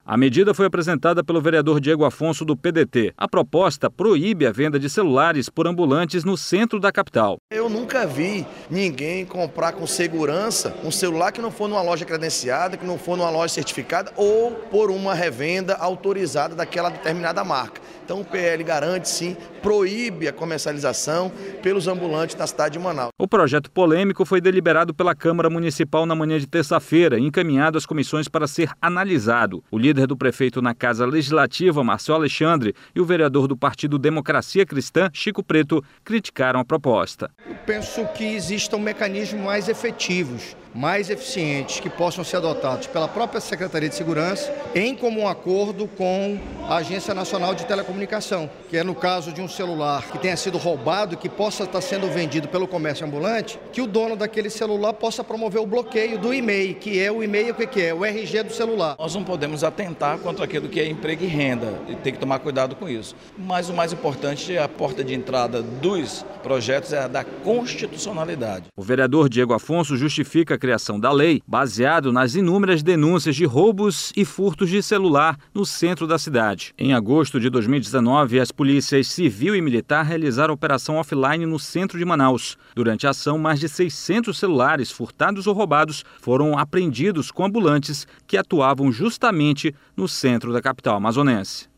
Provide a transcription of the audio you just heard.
A medida foi apresentada pelo vereador Diego Afonso, do PDT. A proposta proíbe a venda de celulares por ambulantes no centro da capital. Eu nunca vi ninguém comprar com segurança um celular que não for numa loja credenciada, que não for numa loja certificada ou por uma revenda autorizada daquela determinada marca. Então o PL garante sim, proíbe a comercialização pelos ambulantes na cidade de Manaus. O projeto polêmico foi deliberado pela Câmara Municipal na manhã de terça-feira e encaminhado às comissões para ser analisado. O líder do prefeito na Casa Legislativa, Márcio Alexandre, e o vereador do Partido Democracia Cristã, Chico Preto, criticaram a proposta. Eu penso que existam mecanismos mais efetivos, mais eficientes, que possam ser adotados pela própria Secretaria de Segurança, em comum acordo com a Agência Nacional de Telecomunicação, que é no caso de um celular que tenha sido roubado, que possa estar sendo vendido pelo comércio ambulante, que o dono daquele celular possa promover o bloqueio do e-mail, que é o e-mail, o que é? O RG do celular. Nós não podemos atentar contra aquilo que é emprego e renda, e tem que tomar cuidado com isso. Mas o mais importante é a porta de entrada dos projetos é a da constitucionalidade. O vereador Diego Afonso justifica a criação da lei baseado nas inúmeras denúncias de roubos e furtos de celular no centro da cidade. Em agosto de 2019, as polícias civil e militar realizaram operação offline no centro de Manaus. Durante a ação, mais de 600 celulares furtados ou roubados foram apreendidos com ambulantes que atuavam justamente no centro da capital amazonense.